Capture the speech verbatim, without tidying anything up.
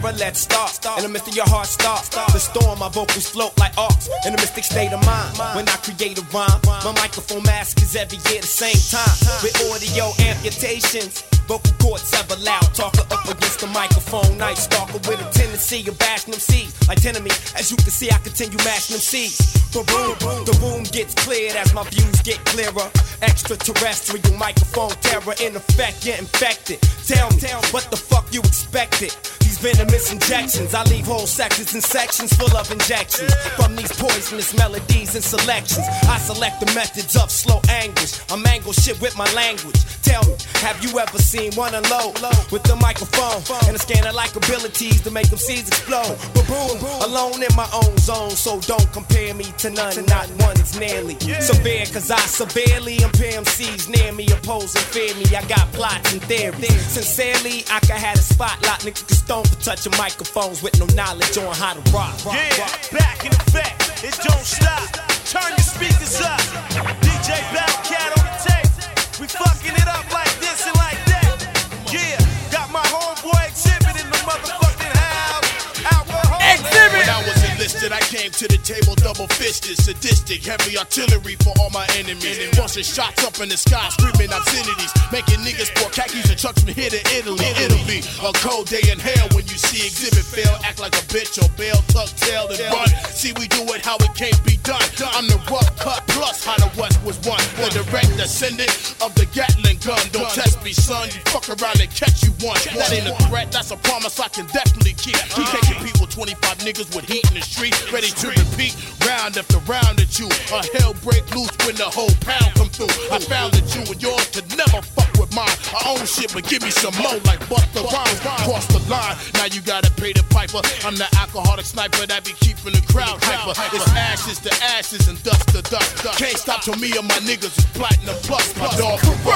era, let's start. In the midst of your heart, start. The storm, my vocals float like arcs. In a mystic state of mind, when I create a rhyme, my microphone mask is every year the same time. With audio amputations, vocal cords ever loud, talker up against the microphone, night stalker with a tendency of bashing them seeds. Like enemy, as you can see, I continue mashing them seeds. But boom, the room gets cleared as my views get clearer. Extraterrestrial microphone terror in effect, get infected. Tell me, what the fuck you expected? These venomous injections, I leave whole sections and sections full of injections. From these poisonous melodies and selections, I select the methods of slow anguish. I mangle shit with my language. Tell me, have you ever seen one unload with the microphone and a scanner like abilities to make them seeds explode? But boom, alone in my own zone, so don't compare me to none. Not one is nearly severe, cause I severely impair M Cs near me, oppose and fear me. I got plots and theories. Sincerely, I could have a spotlight. Niggas can stone for touching microphones with no knowledge on how to rock. rock yeah, rock. Back in effect, it don't stop. Turn your speakers up. D J Bellcat on the tape. We fucking it up like this and like that. Yeah, got my homeboy Exhibit in the motherfucking house. Alcohol. Exhibit. When I was enlisted, I came to the table double-fisted, sadistic, heavy artillery for all my enemies. And busting shots up in the sky, screaming obscenities, making niggas pour khakis and trucks from here to Italy. Italy, a cold day in hell when you see Exhibit fail, act like a bitch or bail, tuck tail and run. See, we do it how it can't be done. I'm the rough cut plus how the West was won. The direct descendant of the Gatling gun. Don't test me, son. You fuck around and catch you one. That ain't a threat, that's a promise I can definitely keep. We can't compete with twenty-five niggas with heat in the street, ready to repeat round after round at you. A hell break loose when the whole pound come through. I found that you and yours could never fuck with mine. I own shit, but give me some more like Busta Rhymes. Cross the line, now you gotta pay the piper. I'm the alcoholic sniper that be keeping the crowd hyper. It's ashes to ashes and dust to dust. Can't stop till me and my niggas is platinum plus. My dog.